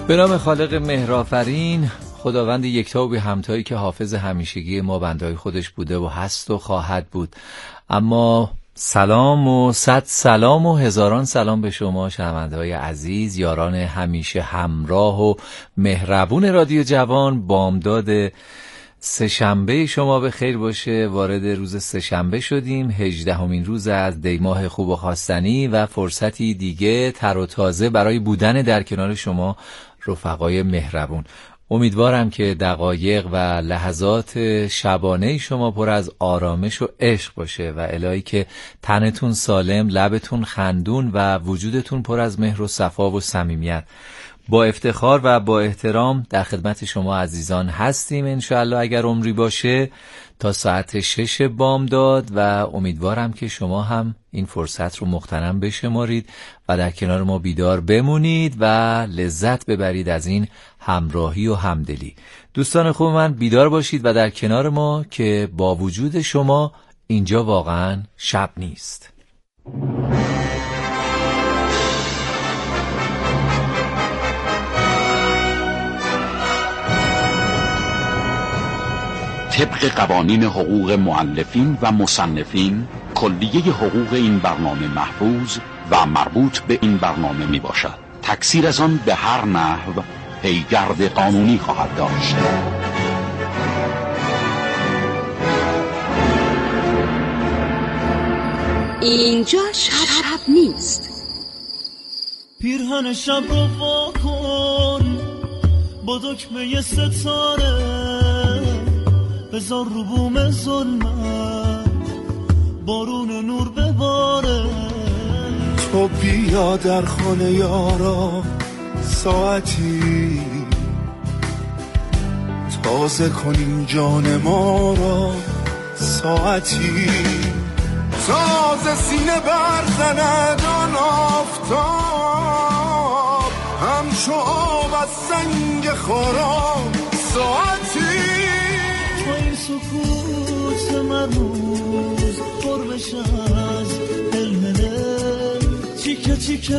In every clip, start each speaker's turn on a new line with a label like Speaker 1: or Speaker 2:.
Speaker 1: به نام خالق مهرآفرین، خداوند یکتا و بی همتایی که حافظ همیشگی ما بنده‌های خودش بوده و هست و خواهد بود. اما سلام و صد سلام و هزاران سلام به شما شنونده‌های عزیز، یاران همیشه همراه و مهربون رادیو جوان. بامداد سه‌شنبه شما به خیر باشه. وارد روز سه‌شنبه شدیم، 18مین روز از دیماه خوب و خواستنی و فرصتی دیگه تر و تازه برای بودن در کنار شما رفقای مهربون. امیدوارم که دقایق و لحظات شبانه شما پر از آرامش و عشق باشه و الهی که تنتون سالم، لبتون خندون و وجودتون پر از مهر و صفا و صمیمیت. با افتخار و با احترام در خدمت شما عزیزان هستیم انشاءالله اگر عمری باشه تا ساعت 6 بامداد و امیدوارم که شما هم این فرصت رو مغتنم بشمارید و در کنار ما بیدار بمونید و لذت ببرید از این همراهی و همدلی. دوستان خوب من، بیدار باشید و در کنار ما که با وجود شما اینجا واقعا شب نیست.
Speaker 2: طبق قوانین حقوق مؤلفین و مصنفین، کلیه حقوق این برنامه محفوظ و مربوط به این برنامه می باشد. تکثیر از آن به هر نحو پیگرد قانونی خواهد داشت.
Speaker 3: اینجا شب نیست.
Speaker 4: پیرهن شب رو واکن با دکمه ستاره، بذار رو بوم ظلمت بارون نور بباره.
Speaker 5: تو بیا در خانه یارا ساعتی، تازه کنیم جان ما را ساعتی. تازه سینه برزند آن آفتاب، همچو آب از سنگ خارا ساعتی.
Speaker 4: سکوت مرموز پر بشه از دلمله، تیکه تیکه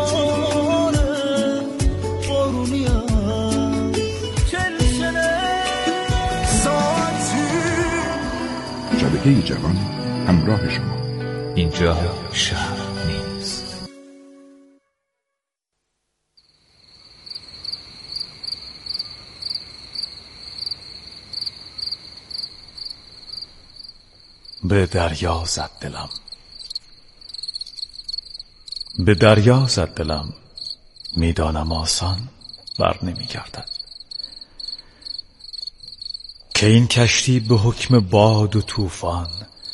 Speaker 4: بباره بارونی هم چلشنه
Speaker 5: ساعتی.
Speaker 6: شبکه جوان همراه شما.
Speaker 1: اینجا شب نیست.
Speaker 7: به دریا زد دلم، به دریا زد دلم، میدانم آسان بر نمی گردد که این کشتی به حکم باد و طوفان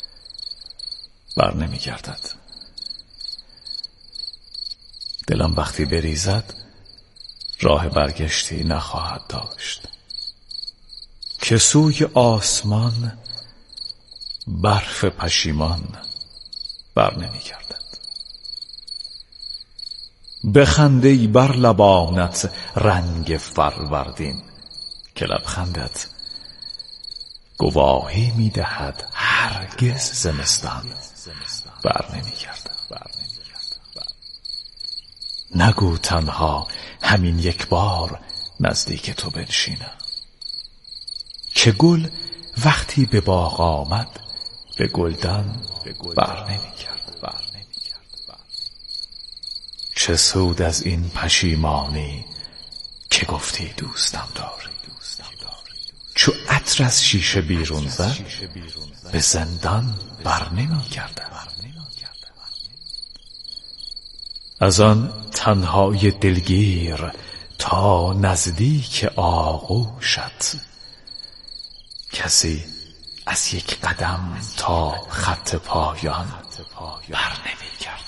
Speaker 7: بر نمی گردد. دلم وقتی بریزد راه برگشتی نخواهد داشت که سوی آسمان برف پشیمان بر نمی گردد. بخنده ای بر لبانت رنگ فروردین، که لبخندت گواهی می دهد هرگز زمستان بر نمی گردد. نگو تنها همین یک بار نزدیک تو بنشینم، که گل وقتی به باغ آمد به گلدان بر نمی کرد. چه سود از این پشیمانی که گفتی دوستم داری، چو عطر از شیشه بیرون زد به زندان بر نمی گردد. از آن تنهای دلگیر تا نزدیک آغوشت، کسی از یک قدم تا خط پایان بر نمی گردد.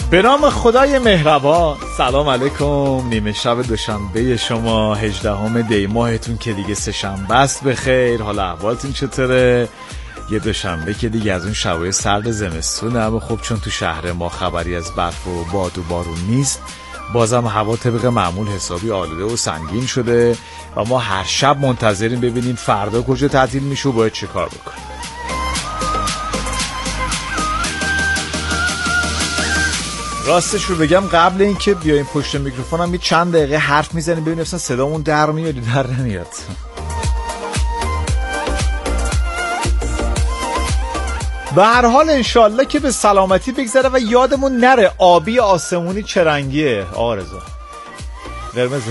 Speaker 7: به نام خدای مهربان. سلام علیکم. نیمه شب دوشنبه شما 18 دی ماهتون که دیگه سه شنبه است. بخیر، حالا احوالتون چطوره؟ یه دوشنبه که دیگه از اون شبای سرد زمستونه، اما خب چون تو شهر ما خبری از برف و باد و بارون نیست، بازم هوا طبق معمول حسابی آلوده و سنگین شده و ما هر شب منتظریم ببینیم فردا کجا تعطیل میشه و باید چه کار بکنیم. راستش رو بگم قبل اینکه بیایم پشت میکروفونم یه چند دقیقه حرف میزنیم ببینیم اصلا صدامون در میاد یا در نمیاد. به هر حال انشالله که به سلامتی بگذره و یادمون نره آبی آسمونی چه رنگیه. آقا رضا قرمز.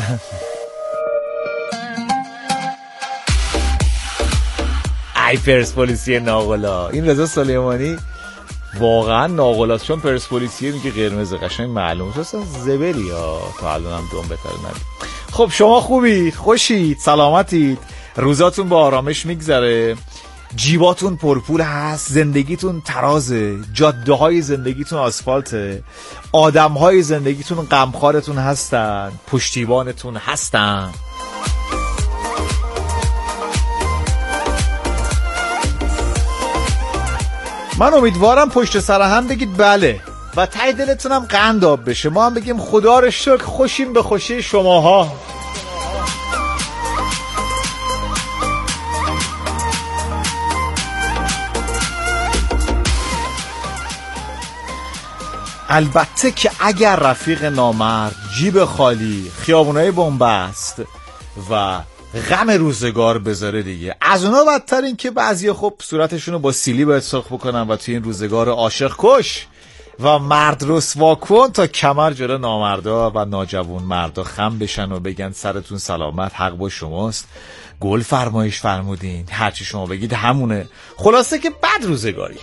Speaker 7: ای پرسپولیسی ناقلا. این رضا سلیمانی واقعا ناقلاست، چون پرسپولیسیه میگه قرمز. قشنگ معلومه تو اصلا زبلی ها. تا الان هم دوم بهتر ندید. خب شما خوبید؟ خوشید؟ سلامتید؟ روزاتون با آرامش میگذره؟ جیباتون پرپول هست؟ زندگیتون ترازه؟ جاده های زندگیتون آسفالته؟ آدم های زندگیتون غمخوارتون هستن؟ پشتیبانتون هستن؟ من امیدوارم پشت سر هم بگید بله و ته دلتون هم قند آب بشه، ما هم بگیم خدا رو شکر خوشیم به خوشی شماها. البته که اگر رفیق نامرد، جیب خالی، خیابونای بنبست و غم روزگار بذاره دیگه، از اونا بدتر این که بعضی خب صورتشونو با سیلی باید سرخ بکنن و توی این روزگار عاشق کش و مرد رسوا کن تا کمر جلو نامردا و ناجوان مردا خم بشن و بگن سرتون سلامت، حق با شماست، گل فرمایش فرمودین، هرچی شما بگید همونه. خلاصه که بد روزگاریه.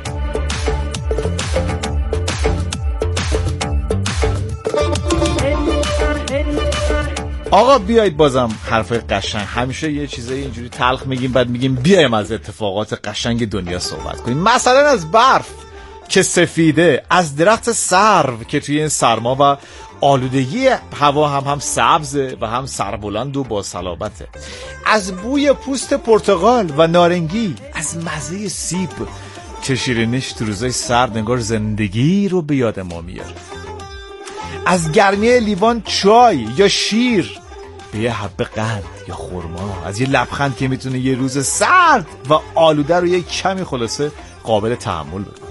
Speaker 7: آقا بیایید بازم حرفای قشنگ. همیشه یه چیزایی اینجوری تلخ میگیم بعد میگیم بیایم از اتفاقات قشنگ دنیا صحبت کنیم. مثلا از برف که سفیده، از درخت سرو که توی این سرما و آلودگی هوا هم سبزه و هم سربلند و با صلابته، از بوی پوست پرتقال و نارنگی، از مزه سیب که شیرینیش تو روزای سرد انگار زندگی رو به یاد ما میاره، از گرمی لیوان چای یا شیر به یه حبه قند یا خرما، از یه لبخند که میتونه یه روز سرد و آلوده رو یه کمی خلاصه قابل تحمل بکنه.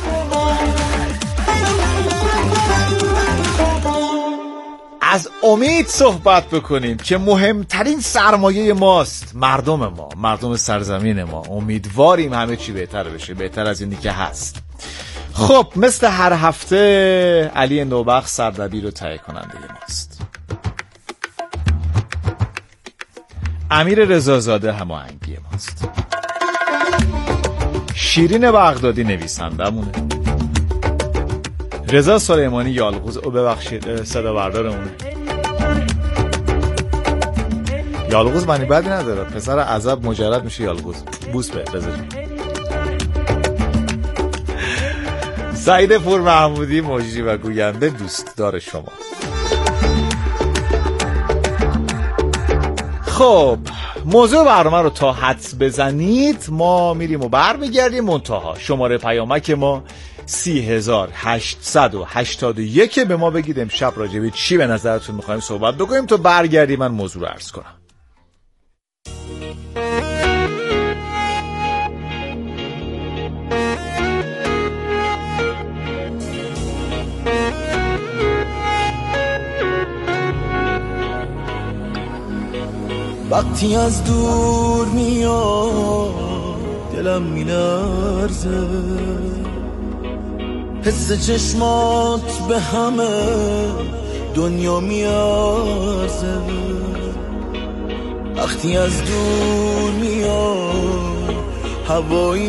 Speaker 7: از امید صحبت بکنیم که مهمترین سرمایه ماست. مردم سرزمین ما. امیدواریم همه چی بهتر بشه، بهتر از اینی که هست. خب مثل هر هفته علی نوبخت سردبیر و تهیه کننده ماست. امیر رضازاده هماهنگی ماست. شیرین بغدادی نویسندمونه. رضا سلیمانی یالغوز ببخشید صدا بردارمونه. یالغوز معنی بدی نداره، پسر عزب مجرد میشه یالغوز. بوس به رضا جون. سعید پور محمودی مجری و گوینده دوستدار شما. خب موضوع برنامه رو تا حدس بزنید ما میریم و برمیگردیم. منتها شماره پیامک ما 3881. به ما بگید امشب راجع به چی به نظرتون میخوایم صحبت بکنیم تا برگردیم من موضوع رو عرض کنم.
Speaker 4: وقتی از دور میاد دلم میلرزه، حس چشمات به همه دنیا میارزه. وقتی از دور میاد هوایی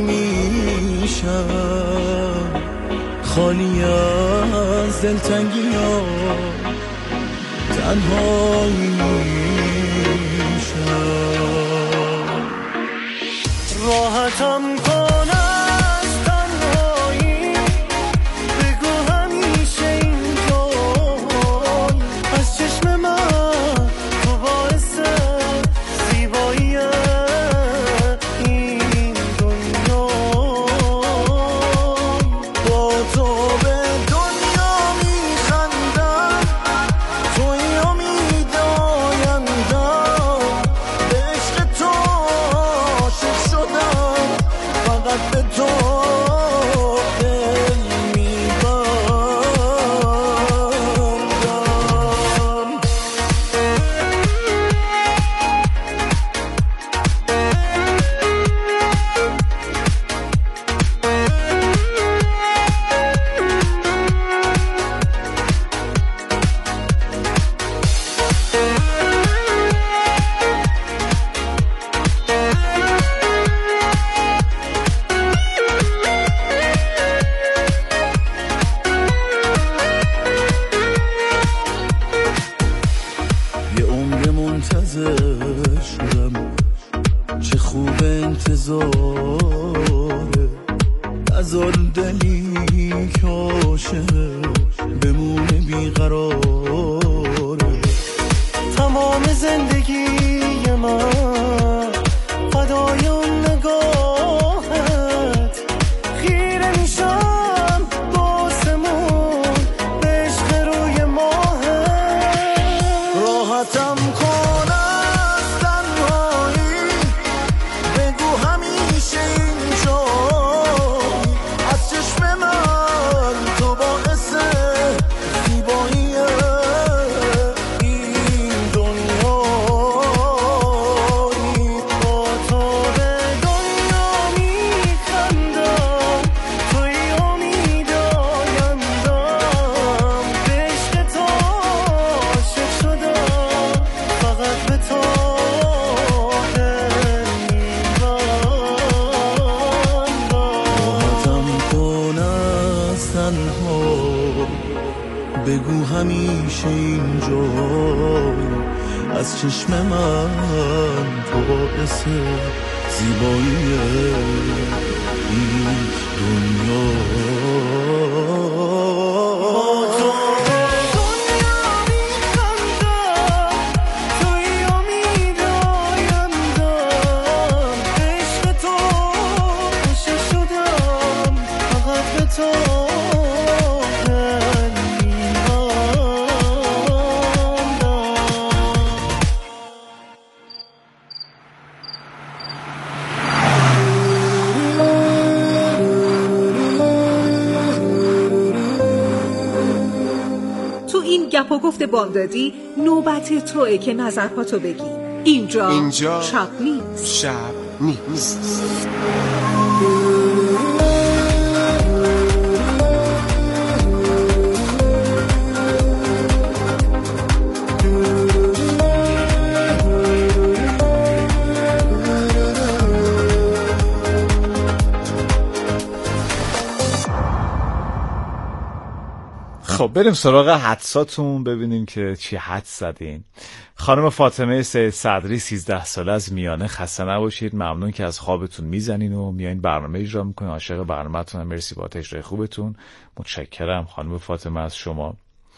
Speaker 4: میشم، خالی از دلتنگی ها تنهایی راحتم کن از تنهایی، بگو همیشه باشه بمونه بیقراره. تمام زندگی من فدای اون نگاهت، خیره میشم با آسمون به عشق روی ماهت. راحتم کن از تنهایی، بگو همیشه اینجایی، از چشم من تو باعث زیبایی این دنیایی. با تو به دنیا میخندم، توی امیدایم دم، به عشق تو عاشق شدم، فقط به تو دل میبندم. راحتم کن از تنها، بگو همیشه اینجایی، از چشم من تو باعث زیبایی این دنیا. تو دنیا میخندم، توی امیدایم دم، به عشق تو عاشق شدم، فقط به تو دل میبندم.
Speaker 8: تو این گپ و گفت بامدادی نوبت توئه که نظرهاتو بگی. اینجا شب نیست.
Speaker 5: شب نیست.
Speaker 7: خب بریم سراغ حدساتون ببینیم که چی حدس زدین. خانم فاطمه سید صدری 13 ساله از میانه، خسته نباشید، ممنون که از خوابتون میزنین و میایین برنامه اجرا میکنین، عاشق برنامه‌تون، مرسی با اجرای خوبتون، متشکرم خانم فاطمه از شما.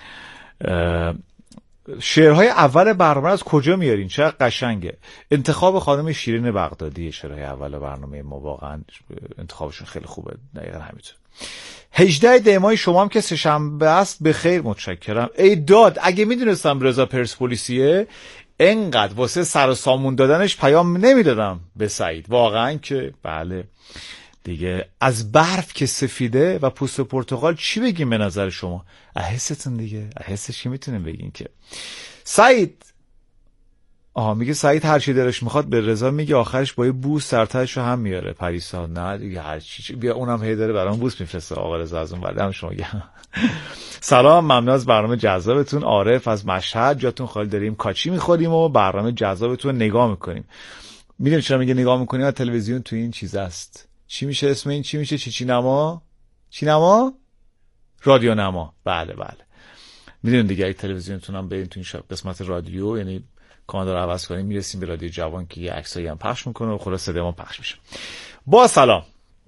Speaker 7: شعرهای اول برنامه از کجا میارین؟ چقدر قشنگه. انتخاب خانم شیرین بغدادی شعرهای اول برنامه ما، واقعا انتخابشون خیلی خوبه. دقیقاً همینطور. 18 دی ماه شما هم که سه‌شنبه است به خیر، متشکرم. ای داد، اگه میدونستم رضا پرسپولیسیه انقدر واسه سر و سامون دادنش پیام نمیدادم به سعید. واقعا که بله دیگه، از برف که سفیده و پوست پرتقال چی بگیم به نظر شما؟ احسستون دیگه، احسش که میتونیم بگیم که سعید میگه سعید هر چی دلش میخواد به رضا میگه، آخرش با یه بوس سرتاشو هم میاره. پریسا نه دیگه، هر چی بیا اونم هی داره برام بوس میفرسته. آقا رضا از اون بعدم شما سلام، ممنون از برنامه جذابتون. عارف از مشهد، جاتون خالی، داریم کاچی میخوریم و برنامه جذابتون نگاه میکنیم. میدونید چرا میگه نگاه میکنیم؟ تلویزیون تو این چیز است، چی میشه اسم این؟ چی میشه؟ چی نما؟ چی نما؟ رادیو نما. بله میدونید دیگه، اگه تلویزیونتون هم برین تو این قسمت رادیو، یعنی کانال رو عوض کنیم میرسیم به رادیو جوان که یه عکسایی هم پخش میکنه و خلاص صدامون پخش میشه. با سلام.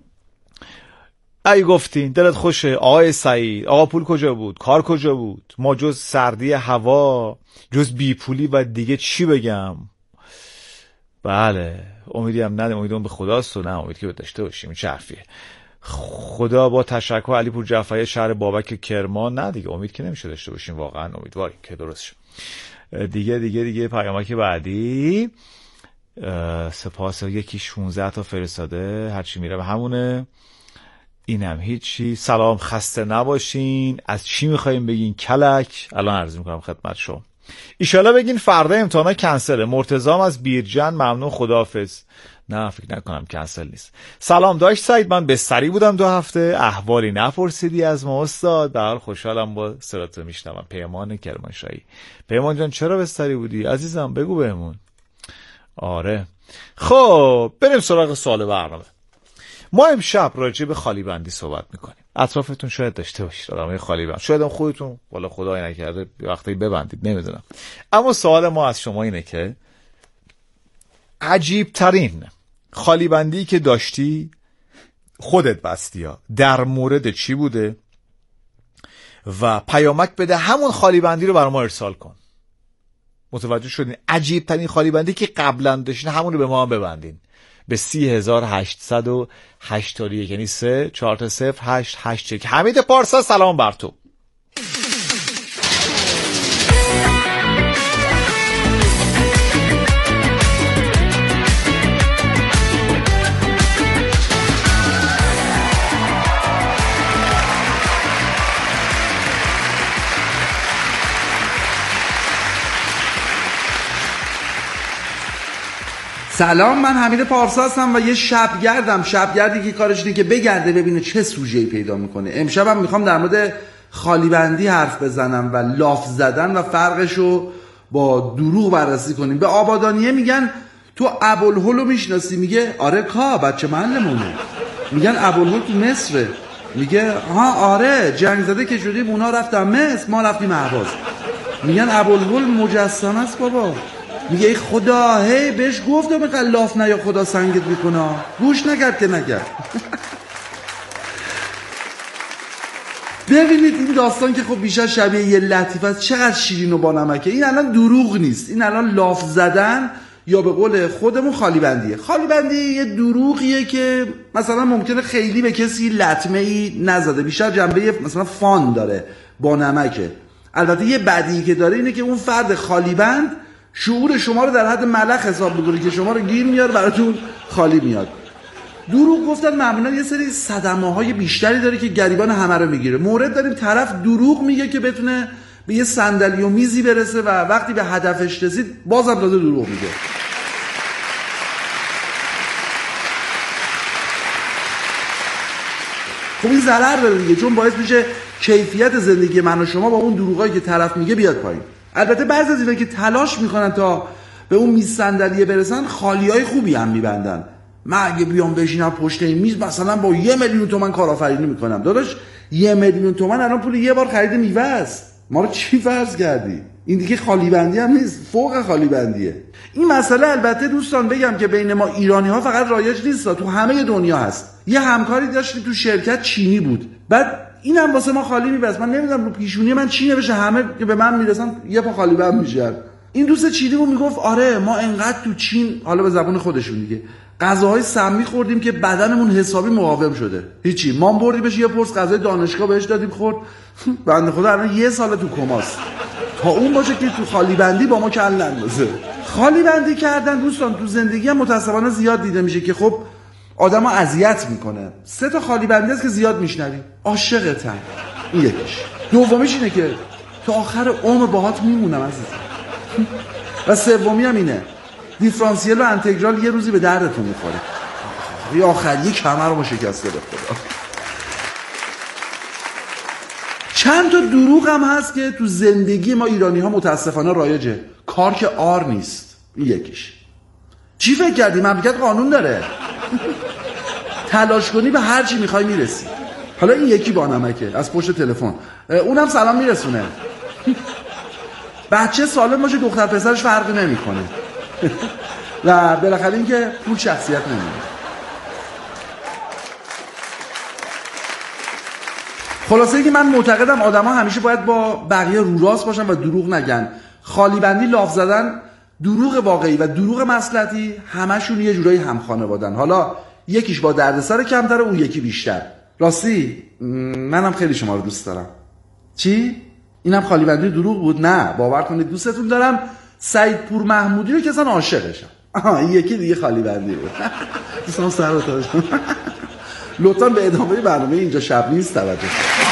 Speaker 7: ای گفتین دلت خوشه آقای سعید، آقا پول کجا بود؟ کار کجا بود؟ ما جز سردی هوا، جز بی پولی و دیگه چی بگم؟ بله امیدی هم ندارم، امیدم به خداست و نه امید که داشته باشیم. چه حرفیه. خدا با تشکر علی پور جعفری شهر بابک کرمان. نه دیگه امید که نمیشه داشته باشیم، واقعا امیدواریم که درست شه. دیگه پیامک بعدی. سپاس. یکی 16 تا فرستاده، هرچی میره به همونه. اینم هیچی. سلام، خسته نباشین. از چی میخواییم بگین کلک؟ الان عرض میکنم خدمت شما. ایشالا بگین فردا امتحانا کنسله. مرتضام از بیرجن، ممنون، خداحافظ. نه فکر نکنم کنسل نیست. سلام داشت سعید، من بستری بودم 2 هفته، احوالی نپرسیدی از ما استاد. به حال خوشحالم با صداتو میشنوم. پیمان کرمانشاهی. پیمان جان چرا بستری بودی عزیزم؟ بگو بهمون. آره خب بریم سراغ سوال برنامه. ما امشب راجع به خالی بندی صحبت میکنیم. اطرافتون شاید داشته باشید آدمای خالی بند، شاید هم خودتون والا خدای نکرده وقتی ببندید، نمیدونم. اما سوال ما از شما اینه که عجیب ترین خالی بندی که داشتی خودت بستی ها در مورد چی بوده
Speaker 9: و پیامک بده همون خالی بندی رو برای ما ارسال کن. متوجه شدین؟ عجیب ترین خالی بندی که قبلا داشتین همون رو به ما هم ببندین به 3881 یعنی 3408881. حمید پارسا سلام بر تو.
Speaker 10: سلام، من حمید پارسا هستم و یه شبگردی که کارش اینه که بگرده ببینه چه سوژه‌ای پیدا میکنه. امشبم میخوام در مورد خالی بندی حرف بزنم و لاف زدن و فرقشو با دروغ بررسی کنیم. به آبادانیه میگن تو ابوالهول میشناسی؟ میگه آره کا، بچه محلمونه. میگن ابوالهول تو مصره؟ میگه ها آره، جنگ زده که شدیم اونا رفتن مصر ما رفتیم اهواز. میگن ابوالهول مجسمه است بابا. میگه ای خدا، هی بهش گفتم اینقدر لاف نیا خدا سنگت میکنه، گوش نکرد که نکرد. ببینید این داستان که خب بیشتر شبیه یه لطیفه است، چقدر شیرین و با نمکه. این الان دروغ نیست، این الان لاف زدن یا به قول خودمون خالی بندیه. خالی بندی یه دروغیه که مثلا ممکنه خیلی به کسی لطمه ای نزده، بیشتر جنبه مثلا فان داره، با نمکه. البته یه بدیهی که داره اینه که اون فرد خالی بند شعور شما رو در حد ملخ حساب می‌کنه که شما رو گیر میاره براتون خالی میاد. دروغ گفتن معمولا یه سری صدمه‌های بیشتری داره که گریبان همه رو میگیره. مورد داریم طرف دروغ میگه که بتونه به یه صندلی و میزی برسه و وقتی به هدفش رسید بازم تازه دروغ میگه. خب این ضرر داره دیگه، چون باعث میشه کیفیت زندگی من و شما با اون دروغایی که طرف میگه بیاد پایین. البته بعضی از اینا که تلاش میکنن تا به اون میز صندلیه برسن خالیای خوبی هم میبندن. من اگه بیام بشینم پشت این میز مثلا با 1,000,000 تومان کارآفرینی میکنم. داداش 1,000,000 تومان الان پول یه بار خرید میوه است. ما رو چی فرض کردی؟ این دیگه خالی بندی هم نیست، فوق خالی بندیه. این مسئله البته دوستان بگم که بین ما ایرانی ها فقط رایج نیست، تو همه دنیا هست. یه همکاری داشتیم تو شرکت چینی بود، بعد اینم واسه ما خالی میبست. من نمیدونم رو پیشونی من چی نوشته، همه که به من میرسن یه پا خالی بند میشن. این دوست چینیمون میگفت آره ما انقدر تو چین، حالا به زبون خودشون دیگه، غذاهای سمی خوردیم که بدنمون حسابی مقاوم شده. هیچی، ما بردیمش یه پرس غذای دانشگاه بهش دادیم خورد، بنده خدا الان 1 سال تو کماست. تا اون باشه که تو خالی بندی با ما کل نندازه. خالی بندی کردن دوستان تو زندگی هم متاسفانه زیاد دیده میشه که خب آدمو اذیت میکنه. 3 تا خالی بندی است که زیاد میشنوی. عاشقتم، این یکیش. دومیش اینه که تا آخر عمر باهات میمونم عزیز. و سومی هم اینه، دیفرانسیل و انتگرال یه روزی به دردتون میخوره. یه آخری کمرمو شکسته به خدا. چند تا دروغ هم هست که تو زندگی ما ایرانی ها متاسفانه رایجه. کار که آر نیست، این یکیش. چی فکر کردی؟ مملکت قانون داره. تلاش کنی به هر چی میخوای میرسی. حالا این یکی با نمکه از پشت تلفن، اونم سلام میرسونه. بچه سالم باشه دختر پسرش فرقی نمیکنه. و بالاخره این که پول شخصیت نمیده. خلاصه اینکه من معتقدم آدما همیشه باید با بقیه رو راست باشن و دروغ نگن. خالی بندی، لاف زدن، دروغ واقعی و دروغ مصلحتی همشون یه جورایی هم خانوادن. حالا یکیش با دردسر کمتره، اون یکی بیشتر. راستی منم خیلی شما رو دوست دارم. چی؟ اینم خالی بندی دروغ بود؟ نه، باور کنید دوستتون دارم. سعید پور محمودی رو که اصلا عاشقشم. این یکی دیگه خالی بندی بود. دوستان سر رو تاج. لطفاً به ادامه برنامه اینجا شب نیست توجه کنید.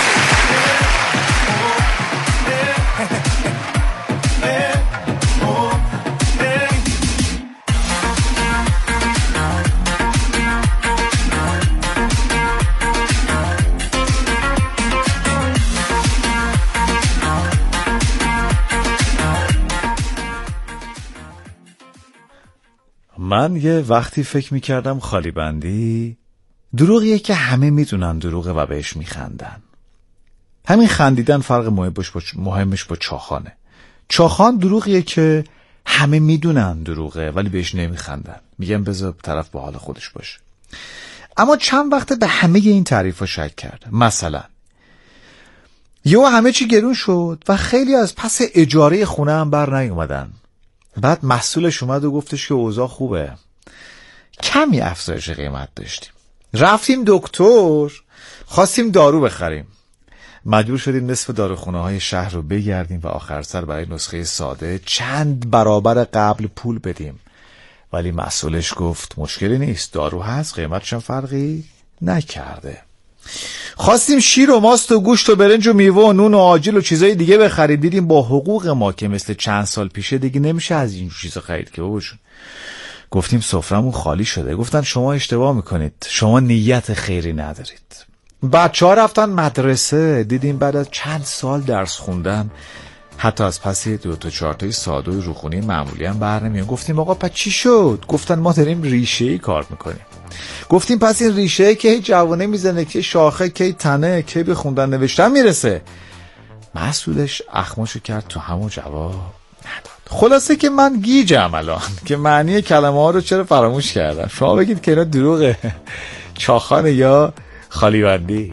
Speaker 9: من یه وقتی فکر میکردم خالی بندی دروغیه که همه میدونن دروغه و بهش میخندن. همین خندیدن فرق مهمش با چاخانه. چاخان دروغیه که همه میدونن دروغه ولی بهش نمیخندن، میگن بذار طرف با حال خودش باشه. اما چند وقته به همه این تعریفا شک کرد. مثلا همه چی گرون شد و خیلی از پس اجاره خونه هم بر نیومدن. بعد مسئولش اومد و گفتش که اوضاع خوبه، کمی افزایش قیمت داشتیم. رفتیم دکتر، خواستیم دارو بخریم، مجبور شدیم نصف داروخونه های شهر رو بگردیم و آخر سر برای نسخه ساده چند برابر قبل پول بدیم. ولی مسئولش گفت مشکلی نیست، دارو هست، قیمتش هم فرقی نکرده. خواستیم شیر و ماست و گوشت و برنج و میوه و نون و آجیل و چیزای دیگه بخرید، دیدیم با حقوق ما که مثل چند سال پیشه دیگه نمیشه از این چیزا خرید که باباشون. گفتیم سفرمون خالی شده. گفتن شما اشتباه میکنید، شما نیت خیری ندارید. بچه‌ها رفتن مدرسه، دیدیم بعد از چند سال درس خوندن حتی از پس 2 تا 4 تای ساده و روخونی معمولی هم بر نمیان. گفتیم آقا پس چی شد؟ گفتن ما داریم ریشه‌ای کار میکنیم. گفتیم پس این ریشه که هی جوانه میزنه، که شاخه، که تنه، که به خوندن نوشتن میرسه. مسئولش اخماشو کرد تو همون جواب نداد. خلاصه که من گیجم الان که معنی کلمه ها رو چرا فراموش کردم. شما بگید که اینا دروغه، چاخانه یا خالیبندی؟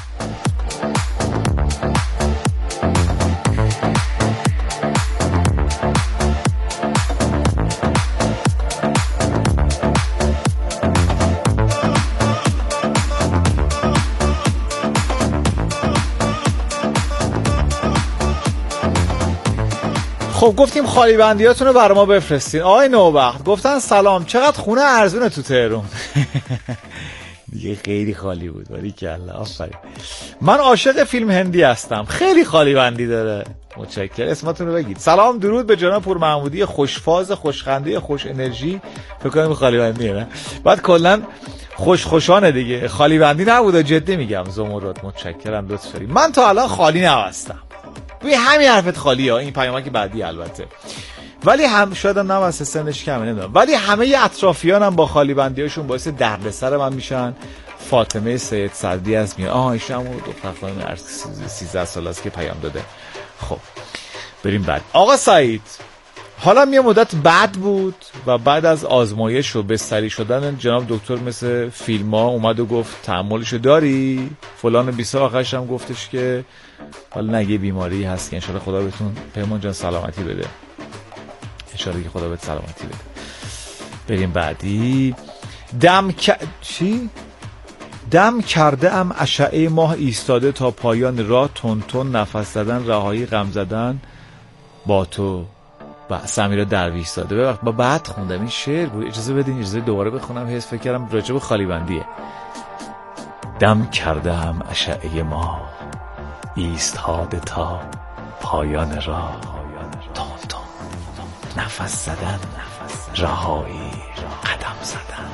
Speaker 9: خب گفتیم خالی بندیاتون رو برای ما بفرستین. آقای نوبخت گفتن سلام، چقدر خونه ارزونه تو تهران. دیگه خیلی خالی بود، ولی کلا آفرین. من عاشق فیلم هندی هستم، خیلی خالی بندی داره. متشکرم. اسمتون رو بگید. سلام درود به جناب پور محمودی، خوشفاز، خوشخنده، خوش انرژی. فکر کنم خالی بندیه نه؟ بعد کلا خوشانه دیگه، خالی بندی نبوده، جدی میگم. زمرد متشکرم، لطف دارید. من تا الان خالی نبستم. ببین همین حرفت خالیه، این پیامک بعدی البته. ولی هم شاید هم واسه سنش کمه نمیدونم، ولی همه اطرافیانم با خالی بندیاشون باعث دردسر من میشن. فاطمه سید صدی از میاد. ایشم دختر خانم 13 سال است که پیام داده. خب بریم بعد. آقا سعید، حالا یه مدت بد بود و بعد از آزمایش و بستری شدن جناب دکتر مثل فیلم ها اومد و گفت تحملشو داری؟ فلان 20 آخرش هم گفتش که حالا نگه بیماری هست که انشالله خدا بهتون پیمان جان سلامتی بده. انشالله که خدا بهت سلامتی بده. بریم بعدی. دم کرده ام اشعه ماه ایستاده تا پایان راه، تون نفس زدن، رهایی غم زدن با تو. سمیرا درویش زاده. ببخشید با بعد خوندم این شعر بود، اجازه بدین اجازه دوباره بخونم، حس فکر کردم راجع به خالی بندیه. دم کردم اشعه ما ایستاده تا پایان راه، تون نفس زدن، رهایی قدم زدن.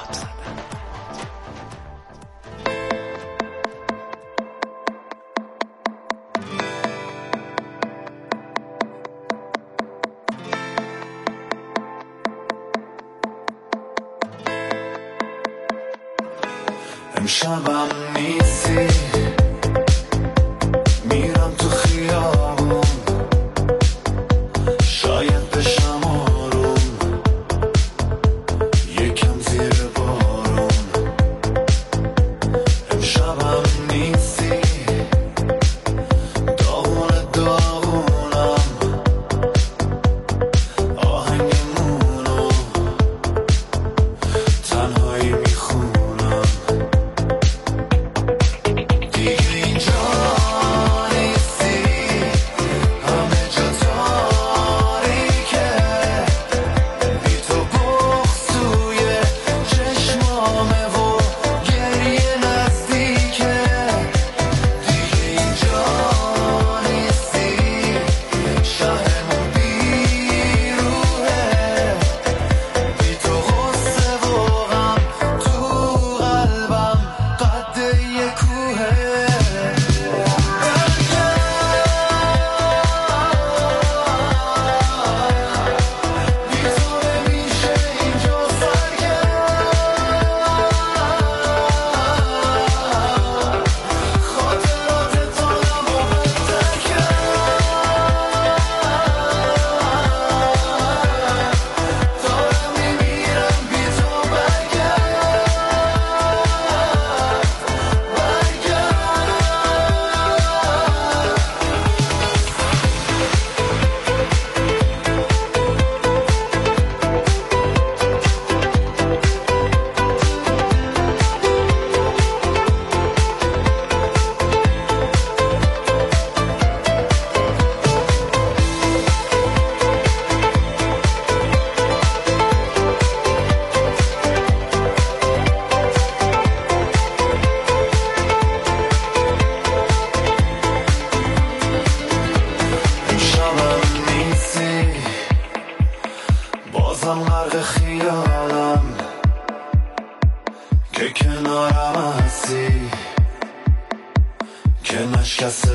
Speaker 4: امشبم نیستی، میرم تو خیابون، شاید بشم آروم، یکم زیر بارون. امشبم نیستی، داغونم، آهنگمونو تنهایی میخونم. دیگه اینجا نیستی،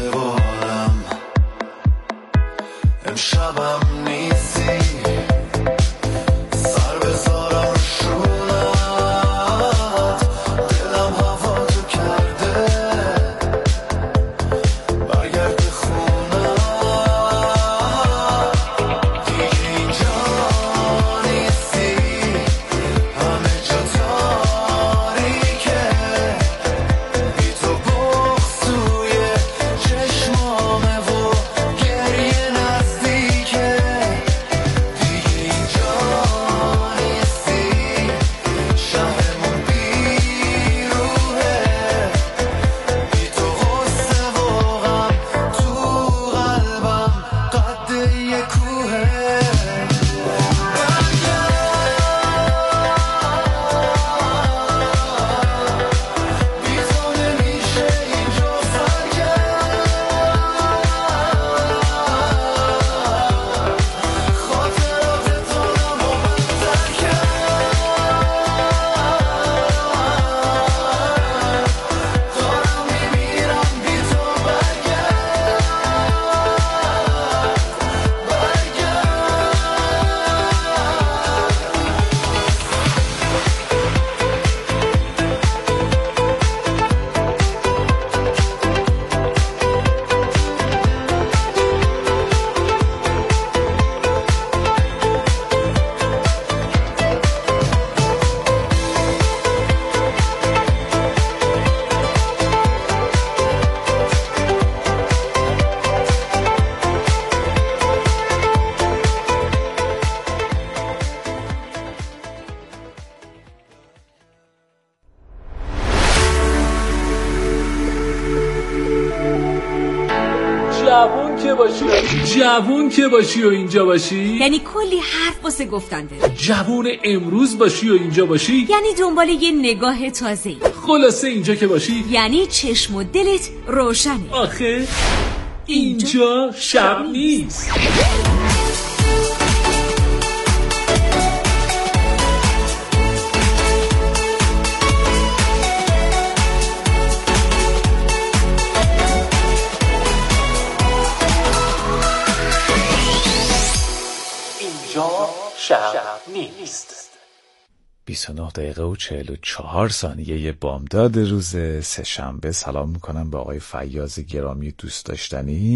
Speaker 4: دیوارم امشبم نیستی سر بذارم شونت دلم هوا تو کرده برگرد خونه دیگه اینجا نیستی همه جا تاریکه بی تو بغض توی چشمامه و گریه نزدیکه دیگه اینجا نیستی شهرمون بیروحه بی تو غصه و غم تو قلبم قد یه کوهه بی تو نمیشه اینجا خاطرات تو نمو بدتر دارم میمیرم بی تو
Speaker 11: جوون که باشی و اینجا باشی
Speaker 8: یعنی کلی حرف واسه گفتن داری.
Speaker 11: جوون امروز باشی و اینجا باشی
Speaker 8: یعنی دنبال یه نگاه تازه‌ای.
Speaker 11: خلاصه اینجا که باشی
Speaker 8: یعنی چشم و دلت روشنه.
Speaker 11: آخه اینجا شب نیست.
Speaker 7: شب نیست. 29 دقیقه و 44 ثانیه بامداد روز سه‌شنبه. سلام میکنم به آقای فیاض گرامی دوست داشتنی.